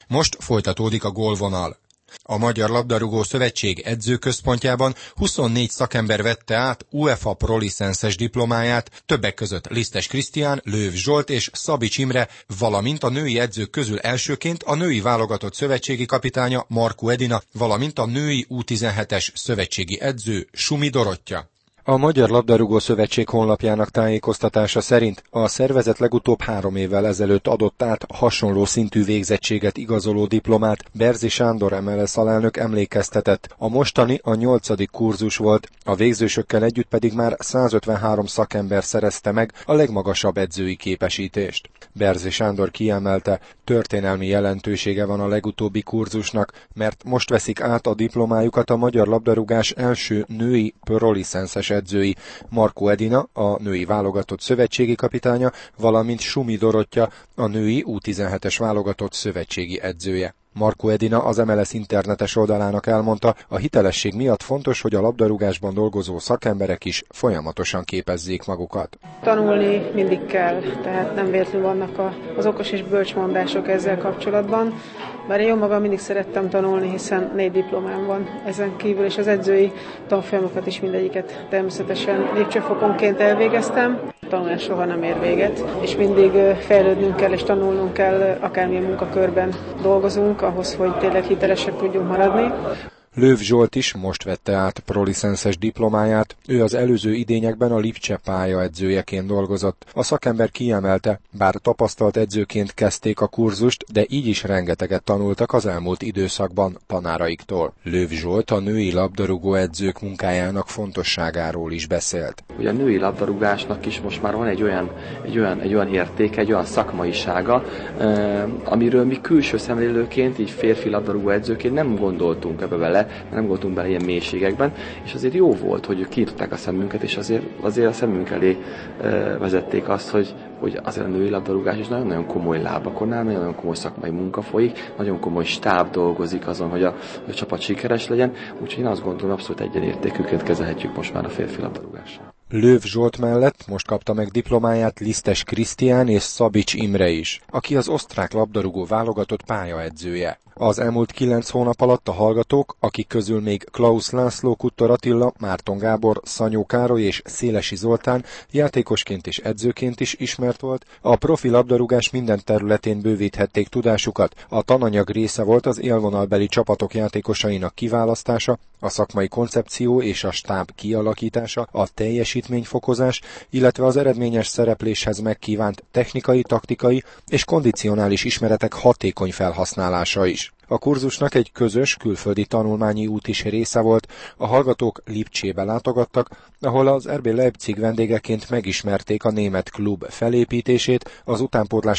Most folytatódik a gólvonal. A Magyar Labdarúgó Szövetség edzőközpontjában 24 szakember vette át UEFA prolicenszes diplomáját, többek között Lisztes Krisztián, Lőv Zsolt és Szabics Imre, valamint a női edzők közül elsőként a női válogatott szövetségi kapitánya Markó Edina, valamint a női U17-es szövetségi edző Sumi Dorottya. A Magyar Labdarúgó Szövetség honlapjának tájékoztatása szerint a szervezet legutóbb 3 évvel ezelőtt adott át hasonló szintű végzettséget igazoló diplomát. Berzi Sándor MLS alelnök emlékeztetett, a mostani a 8. kurzus volt, a végzősökkel együtt pedig már 153 szakember szerezte meg a legmagasabb edzői képesítést. Berzi Sándor kiemelte, történelmi jelentősége van a legutóbbi kurzusnak, mert most veszik át a diplomájukat a magyar labdarúgás első női prolicenszes edzői, Markó Edina, a női válogatott szövetségi kapitánya, valamint Sumi Dorottya, a női U17-es válogatott szövetségi edzője. Markó Edina az MLS internetes oldalának elmondta, a hitelesség miatt fontos, hogy a labdarúgásban dolgozó szakemberek is folyamatosan képezzék magukat. Tanulni mindig kell, tehát nem véletlenül vannak az okos és bölcs mondások ezzel kapcsolatban. Bár én jó magam mindig szerettem tanulni, hiszen 4 diplomám van ezen kívül, és az edzői tanfolyamokat is mindegyiket természetesen lépcsőfokonként elvégeztem. A tanulás soha nem ér véget, és mindig fejlődnünk kell és tanulnunk kell, akármilyen munkakörben dolgozunk, ahhoz, hogy tényleg hitelesek tudjunk maradni. Lőv Zsolt is most vette át prolicenszes diplomáját, ő az előző idényekben a Lipcse pályaedzőjeként dolgozott. A szakember kiemelte, bár tapasztalt edzőként kezdték a kurzust, de így is rengeteget tanultak az elmúlt időszakban tanáraiktól. Lőv Zsolt a női labdarúgó edzők munkájának fontosságáról is beszélt. Ugye a női labdarúgásnak is most már van egy olyan értéke, egy olyan szakmaisága, amiről mi külső szemlélőként, így férfi labdarúgó edzőként nem gondoltunk ebbe bele, nem voltunk bele ilyen mélységekben, és azért jó volt, hogy kinyitották a szemünket, és azért a szemünk elé vezették azt, hogy azért a női labdarúgás is nagyon-nagyon komoly lábakon áll, nagyon komoly szakmai munka folyik, nagyon komoly stáb dolgozik azon, hogy a csapat sikeres legyen, úgyhogy én azt gondolom, abszolút egyenértékűként kezelhetjük most már a férfi labdarúgással. Lőv Zsolt mellett most kapta meg diplomáját Lisztes Krisztián és Szabics Imre is, aki az osztrák labdarúgó válogatott pályaedzője. Az elmúlt 9 hónap alatt a hallgatók, akik közül még Klaus László, Kuttor Attila, Márton Gábor, Szanyó Károly és Szélesi Zoltán játékosként és edzőként is ismert volt, a profi labdarúgás minden területén bővíthették tudásukat. A tananyag része volt az élvonalbeli csapatok játékosainak kiválasztása, a szakmai koncepció és a stáb kialakítása, a teljesítményfokozás, illetve az eredményes szerepléshez megkívánt technikai, taktikai és kondicionális ismeretek hatékony felhasználása is. A kurzusnak egy közös külföldi tanulmányi út is része volt, a hallgatók Lipcsébe látogattak, ahol az RB Leipzig vendégeként megismerték a német klub felépítését, az utánpótlás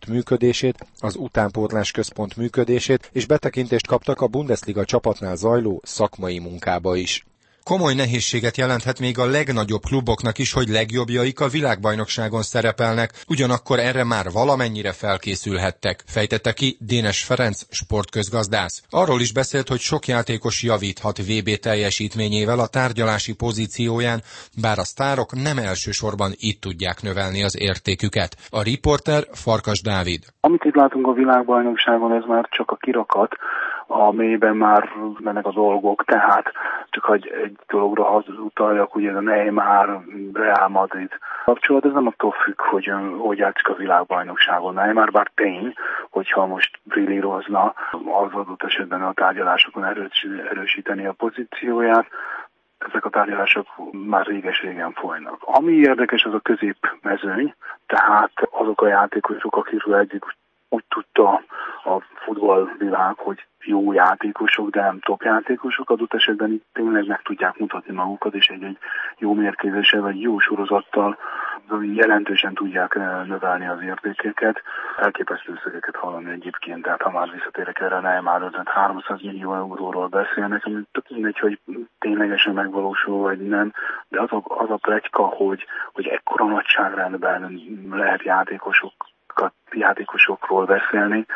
központ működését, és betekintést kaptak a Bundesliga csapatnál zajló szakmai munkába is. Komoly nehézséget jelenthet még a legnagyobb kluboknak is, hogy legjobbjaik a világbajnokságon szerepelnek, ugyanakkor erre már valamennyire felkészülhettek, fejtette ki Dénes Ferenc sportközgazdász. Arról is beszélt, hogy sok játékos javíthat VB teljesítményével a tárgyalási pozícióján, bár a sztárok nem elsősorban itt tudják növelni az értéküket. A riporter Farkas Dávid. Amit itt látunk a világbajnokságon, ez már csak a kirakat, a mélyben már mennek a dolgok, tehát csak hogy egy dologra hazutaljak, ugye ez a Neymar, Real Madrid kapcsolat, ez nem attól függ, hogy játszik a világbajnokságon. Neymar bár tény, hogyha most brillírozna, az adott esetben a tárgyalásokon erősíteni a pozícióját, ezek a tárgyalások már réges-régen folynak. Ami érdekes, az a középmezőny, tehát azok a játékosok, akikről eddig úgy tudta a futballvilág, hogy jó játékosok, de nem top játékosok, adott esetben itt tényleg meg tudják mutatni magukat, és egy jó mérkőzéssel vagy jó sorozattal jelentősen tudják növelni az értékeket. Elképesztő összegeket hallani egyébként, tehát ha már visszatérek erre, Neymar 300 millió euróról beszélnek, ami tök mindegy, hogy ténylegesen megvalósul vagy nem, de az a pletyka, hogy ekkora nagyságrendben lehet játékosokról beszélni,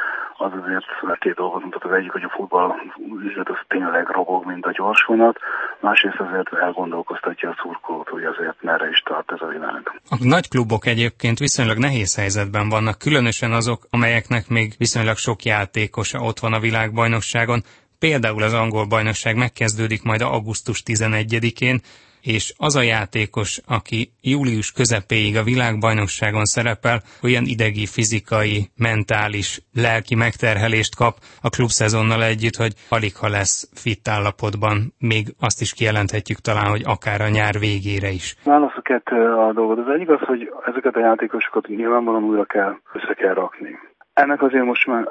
az azért két dolgot mutat. Az egyik, hogy a futball üzlet az tényleg robog, mint a gyorsvonat, másrészt azért elgondolkoztatja a szurkolót, hogy azért merre is tart ez a világ. A nagy klubok egyébként viszonylag nehéz helyzetben vannak, különösen azok, amelyeknek még viszonylag sok játékosa ott van a világbajnokságon. Például az angol bajnokság megkezdődik majd augusztus 11-én, és az a játékos, aki július közepéig a világbajnokságon szerepel, olyan idegi, fizikai, mentális, lelki megterhelést kap a klubszezonnal együtt, hogy aligha lesz fit állapotban. Még azt is kijelenthetjük talán, hogy akár a nyár végére is. Válaszok a dolgot. Az egyik az, hogy ezeket a játékosokat nyilvánvalóan újra össze kell rakni. Ennek azért most már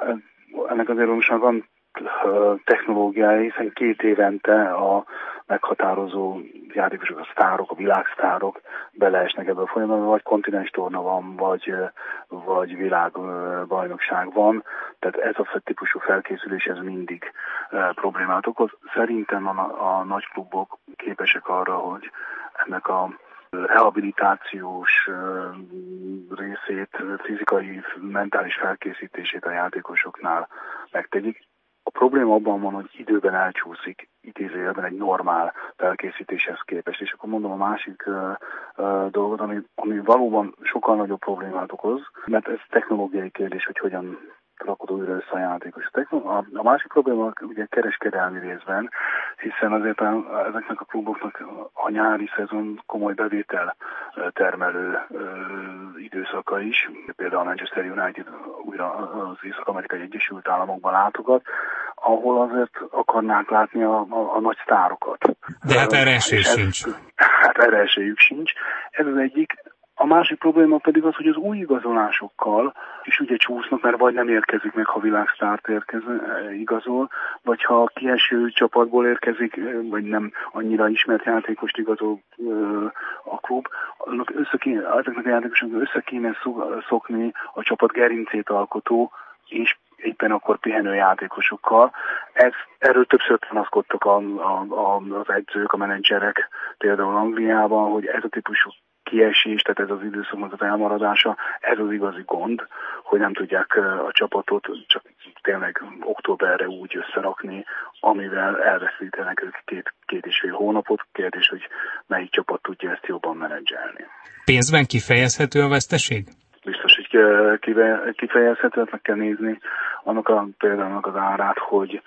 van technológiája, hiszen 2 évente a meghatározó játékosok, a sztárok, a világsztárok beleesnek ebbe a folyamatba, vagy kontinens torna van, vagy világbajnokság van, tehát ez a típusú felkészülés ez mindig problémát okoz. Szerintem a nagy klubok képesek arra, hogy ennek a rehabilitációs részét, fizikai, mentális felkészítését a játékosoknál megtegyik. A probléma abban van, hogy időben elcsúszik, idézőjelben egy normál felkészítéshez képest. És akkor mondom a másik dolgot, ami valóban sokkal nagyobb problémát okoz, mert ez technológiai kérdés, hogy hogyan rakod újra össze a játékos. A másik probléma ugye kereskedelmi részben, hiszen azért ezeknek a kluboknak a nyári szezon komoly bevétel termelő időszaka is. Például a Manchester United újra az Észak-Amerikai Egyesült Államokban látogat, ahol azért akarnák látni a nagy sztárokat. De hát erre esély sincs. Hát erre esélyük sincs. Ez az egyik. A másik probléma pedig az, hogy az új igazolásokkal is ugye csúsznak, mert vagy nem érkezik meg, ha világsztárt igazol, vagy ha kieső csapatból érkezik, vagy nem annyira ismert játékost igazol a klub, ezeknek a játékosoknak össze kéne szokni a csapat gerincét alkotó, és éppen akkor pihenő játékosokkal. Erről többször panaszkodtak az edzők, a menedzserek például Angliában, hogy ez a típusú kiesés, tehát ez az időszaknak az elmaradása, ez az igazi gond, hogy nem tudják a csapatot csak tényleg októberre úgy összerakni, amivel elveszítenek ők 2,5 hónapot. Kérdés, hogy melyik csapat tudja ezt jobban menedzselni. Pénzben kifejezhető a veszteség? Biztos, hogy kifejezhető, meg kell nézni például az árát, hogy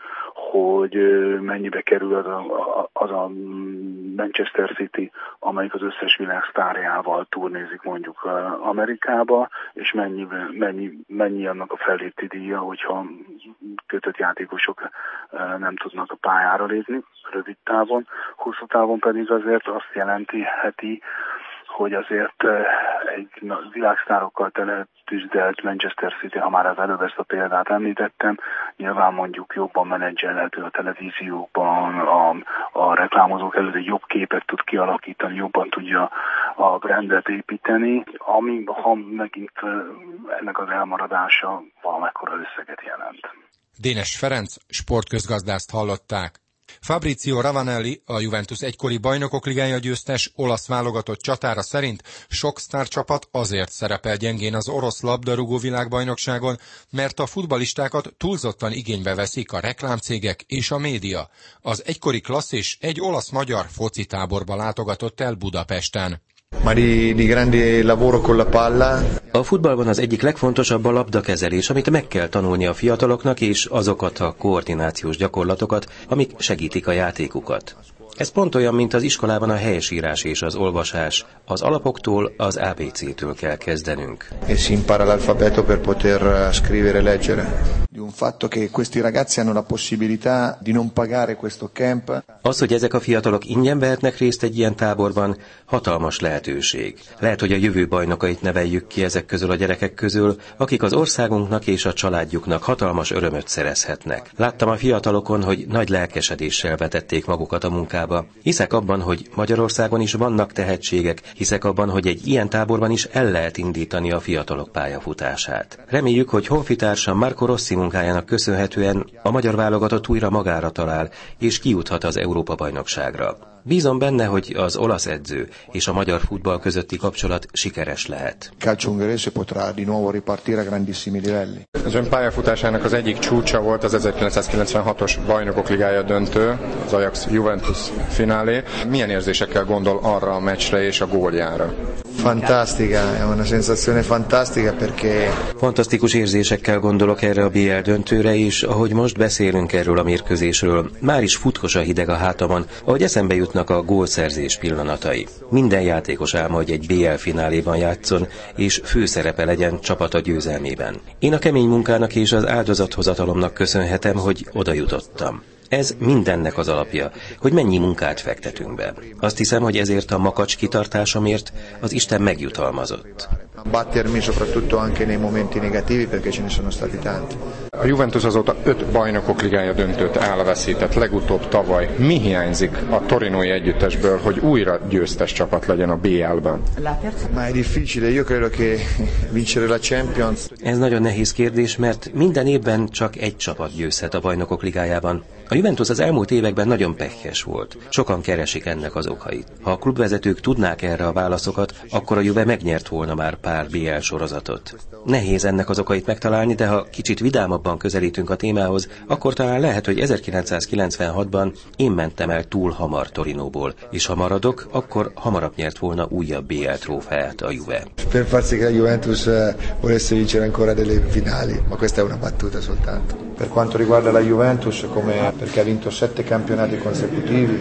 mennyibe kerül az a Manchester City, amelyik az összes világ sztárjával turnézik mondjuk Amerikába, és mennyi annak a felétti díja, hogyha kötött játékosok nem tudnak a pályára lépni rövid távon, hosszú távon pedig azért azt jelentheti, hogy azért egy világsztárokkal teletüzdelt Manchester City, ha már az előbb ezt a példát említettem, nyilván mondjuk jobban menedzselhető a televíziókban, a reklámozók előtt egy jobb képet tud kialakítani, jobban tudja a brandet építeni, ha megint ennek az elmaradása valamekkora összeget jelent. Dénes Ferenc, sportközgazdászt hallották. Fabrizio Ravanelli, a Juventus egykori bajnokok ligája győztes olasz válogatott csatára szerint sok sztárcsapat azért szerepel gyengén az orosz labdarúgó világbajnokságon, mert a futballistákat túlzottan igénybe veszik a reklámcégek és a média. Az egykori klasszis egy olasz-magyar foci táborba látogatott el Budapesten. A futballban az egyik legfontosabb a labdakezelés, amit meg kell tanulni a fiataloknak, és azokat a koordinációs gyakorlatokat, amik segítik a játékukat. Ez pont olyan, mint az iskolában a helyesírás és az olvasás. Az alapoktól, az ABC-től kell kezdenünk. E si impara l'alfabeto per poter scrivere e leggere. Di un fatto che questi ragazzi hanno la possibilità di non pagare questo camp. Az, hogy ezek a fiatalok ingyen vehetnek részt egy ilyen táborban, hatalmas lehetőség. Lehet, hogy a jövő bajnokait neveljük ki ezek közül a gyerekek közül, akik az országunknak és a családjuknak hatalmas örömöt szerezhetnek. Láttam a fiatalokon, hogy nagy lelkesedéssel vetették magukat a munkába. Hiszek abban, hogy Magyarországon is vannak tehetségek, hiszek abban, hogy egy ilyen táborban is el lehet indítani a fiatalok pályafutását. Reméljük, hogy honfitársam Marco Rossi munkájának köszönhetően a magyar válogatott újra magára talál, és kijuthat az Európa-bajnokságra. Bízom benne, hogy az olasz edző és a magyar futball közötti kapcsolat sikeres lehet. Calcio ungherese potrà di nuovo ripartire a grandissimi livelli. Az ön pályafutásának az egyik csúcsa volt az 1996-os Bajnokok Ligája döntő, az Ajax-Juventus finálé. Milyen érzésekkel gondol arra a meccsre és a góljára? Fantastica, è una sensazione fantastica perché... Fantasztikus érzésekkel gondolok erre a BL döntőre, és ahogy most beszélünk erről a mérkőzésről, már is futkos a hideg a hátamon, ahogy eszembe jutnak a gólszerzés pillanatai. Minden játékos álma, hogy egy BL fináléban játszon, és főszerepe legyen csapata győzelmében. Én a kemény munkának és az áldozathozatalomnak köszönhetem, hogy oda jutottam. Ez mindennek az alapja, hogy mennyi munkát fektetünk be. Azt hiszem, hogy ezért a makacs kitartásomért az Isten megjutalmazott. Battermi soprattutto anche nei momenti negativi perché ce ne sono stati tanti. A Juventus azóta 5 Bajnokok Ligája döntőt elveszített, legutóbb tavaly. Mi hiányzik a torinói együttesből, hogy újra győztes csapat legyen a BL-ben? Ma è difficile, io credo che vincere la Champions... Ez nagyon nehéz kérdés, mert minden évben csak egy csapat győzhet a Bajnokok Ligájában. A Juventus az elmúlt években nagyon pekhes volt. Sokan keresik ennek az okait. Ha a klubvezetők tudnák erre a válaszokat, akkor a Juve megnyert volna már pár BL sorozatot. Nehéz ennek az okait megtalálni, de ha kicsit vidámabban közelítünk a témához, akkor talán lehet, hogy 1996-ban én mentem el túl hamar Torinóból, és ha maradok, akkor hamarabb nyert volna újabb BL trófeát a Juve. Per farsi che la Juventus volesse vincere ancora delle finali, ma questa è una battuta soltanto. Per quanto riguarda la Juventus, come perché ha vinto 7 campionati consecutivi.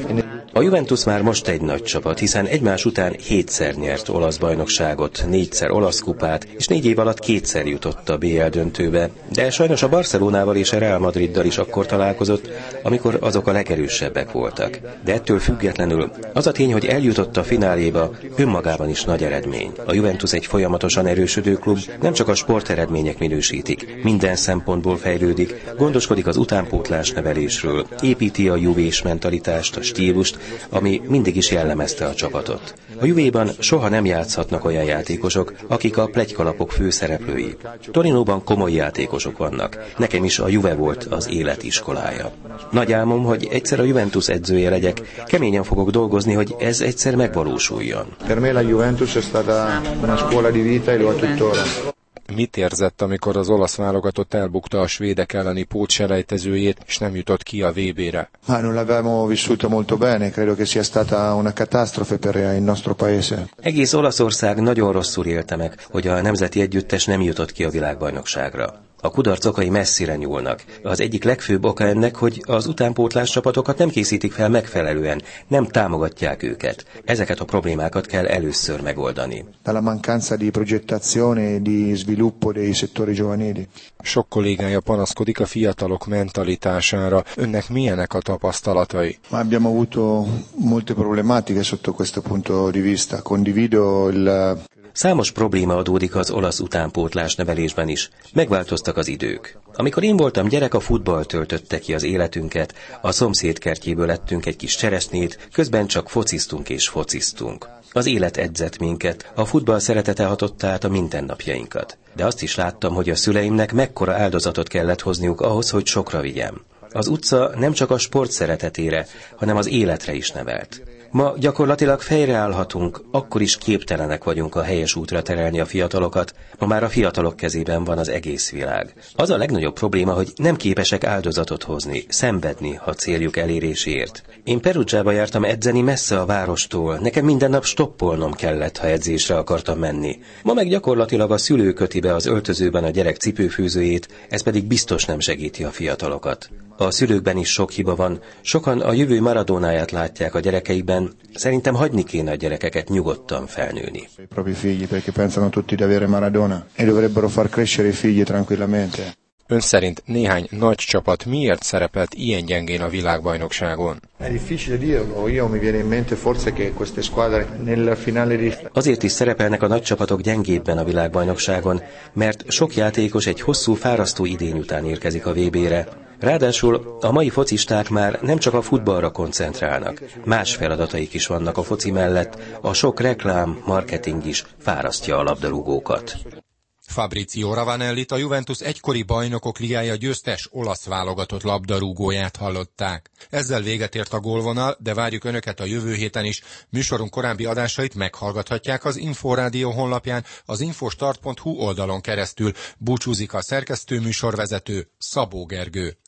A Juventus már most egy nagy csapat, hiszen egymás után 7-szer nyert olasz bajnokságot, 4-szer olasz kupát, és 4 év alatt 2-szer jutott a BL döntőbe. De sajnos a Barcelonával és a Real Madriddal is akkor találkozott, amikor azok a legerősebbek voltak. De ettől függetlenül az a tény, hogy eljutott a fináléba, önmagában is nagy eredmény. A Juventus egy folyamatosan erősödő klub, nem csak a sporteredmények minősítik, minden szempontból fejlődik, gondoskodik az utánpótlás nevelésről, építi a juvés mentalitást, a stílust, ami mindig is jellemezte a csapatot. A Juvéban soha nem játszhatnak olyan játékosok, akik a pletykalapok főszereplői. Torinóban komoly játékosok vannak. Nekem is a Juve volt az élet iskolája. Nagy álmom, hogy egyszer a Juventus edzője legyek, keményen fogok dolgozni, hogy ez egyszer megvalósuljon. Per me la Juventus è stata una scuola di vita e lo è tuttora. Mit érzett, amikor az olasz válogatott elbukta a svédek elleni pótselejtezőjét, és nem jutott ki a VB-re? Non l'abbiamo vissuto molto bene, credo che sia stata una catastrofe per il nostro paese. Egész Olaszország nagyon rosszul élte meg, hogy a nemzeti együttes nem jutott ki a világbajnokságra. A kudarc okai messzire nyúlnak. Az egyik legfőbb oka ennek, hogy az utánpótlás csapatokat nem készítik fel megfelelően, nem támogatják őket. Ezeket a problémákat kell először megoldani. Dalla mancanza di progettazione e di sviluppo dei settori giovanili. Sok kollégája panaszkodik a fiatalok mentalitására. Önnek milyenek a tapasztalatai? Ma abbiamo avuto molte problematiche sotto questo punto di vista. Condivido il... Számos probléma adódik az olasz utánpótlás nevelésben is. Megváltoztak az idők. Amikor én voltam gyerek, a futball töltötte ki az életünket, a szomszéd kertjéből ettünk egy kis cseresznyét, közben csak fociztunk és fociztunk. Az élet edzett minket, a futball szeretete hatotta át a mindennapjainkat. De azt is láttam, hogy a szüleimnek mekkora áldozatot kellett hozniuk ahhoz, hogy sokra vigyem. Az utca nem csak a sport szeretetére, hanem az életre is nevelt. Ma gyakorlatilag fejreállhatunk, akkor is képtelenek vagyunk a helyes útra terelni a fiatalokat, ma már a fiatalok kezében van az egész világ. Az a legnagyobb probléma, hogy nem képesek áldozatot hozni, szenvedni a céljuk eléréséért. Én Perugiába jártam edzeni messze a várostól, nekem minden nap stoppolnom kellett, ha edzésre akartam menni. Ma meg gyakorlatilag a szülő köti be az öltözőben a gyerek cipőfűzőjét, ez pedig biztos nem segíti a fiatalokat. A szülőkben is sok hiba van, sokan a jövő Maradónáját látják a gyerekeikben, szerintem hagyni kéne a gyerekeket nyugodtan felnőni. I propri figli perché pensano tutti di avere Maradona e dovrebbero far crescere i figli tranquillamente. Ön szerint néhány nagy csapat miért szerepelt ilyen gyengén a világbajnokságon? È difficile dirlo, io mi viene in mente forse che queste squadre nel finale di... Azért is szerepelnek a nagy csapatok gyengébben a világbajnokságon, mert sok játékos egy hosszú, fárasztó idény után érkezik a VB-re. Ráadásul a mai focisták már nem csak a futballra koncentrálnak, más feladataik is vannak a foci mellett, a sok reklám, marketing is fárasztja a labdarúgókat. Fabrizio Ravanellit, a Juventus egykori Bajnokok Ligája győztes olasz válogatott labdarúgóját hallották. Ezzel véget ért a gólvonal, de várjuk Önöket a jövő héten is. Műsorunk korábbi adásait meghallgathatják az Inforádió honlapján, az infostart.hu oldalon keresztül. Búcsúzik a szerkesztő műsorvezető, Szabó Gergő.